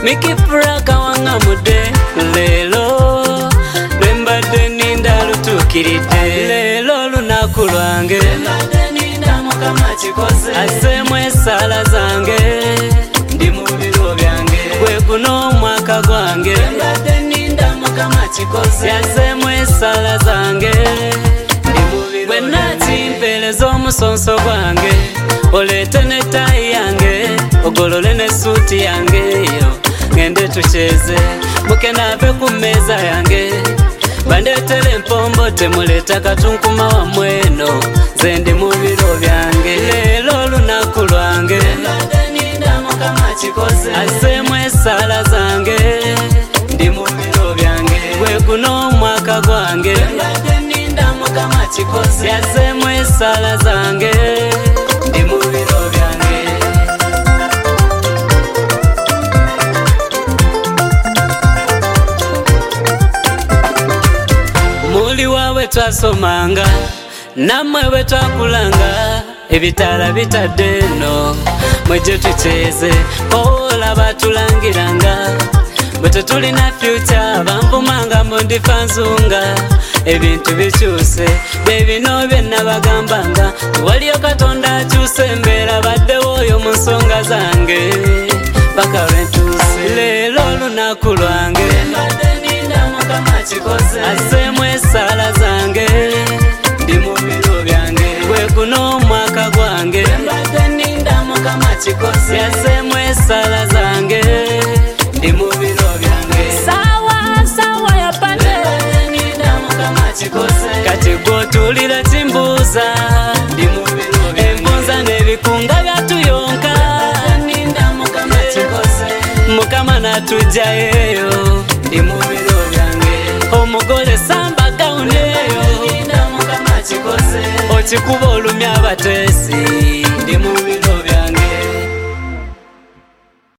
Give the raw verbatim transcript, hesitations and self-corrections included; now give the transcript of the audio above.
mikipuraka wanga mude lelo lwembadde ninda lutuukiridde lelo lunaku lwange asseemu essaala zange ndi mu biro byange gwe guno omwaka gwange yasseemu essaala zange bwe naati mpeereza omusonso gwange oleete ne ttaayi yange ogolole ne suuti yange eyo ngende tukyeze buke naave ku mmeeza yange bandeetere empombo temuleeta katunkuma wammwe eno nze ndi mu biro byange leero lunaku lwange asseemu essaala zange ndi mu biro byange gwe guno omwaka gwange yasseemu essaala zange ndi mu biro byange muli wawe twasomanga nammwe bwe twakulanga ebitaala bitadde eno mwe gye tukyeze olaba tulangiranga bwe tetulina fyuca banvumanga mu ndifa nzunga ebintu bikyuse bebino byenabagambanga waliyo katonda akyuse embeera baddewo oyo mu nsonga zange paka lwentuuse leero lunaku lwange asseemu essaala zange ndi mu biro byange gwe guno omwaka gwange yasseemu essaala zange ndi mu biro byange sawa sawa yapane kati gwotuulira kimbuuza embunza n'ebikunga byatuyonka mukama natujjayeyo ndi mu biro byange omugole samba gawuni eyo okikuba olumya abateesi ndi mu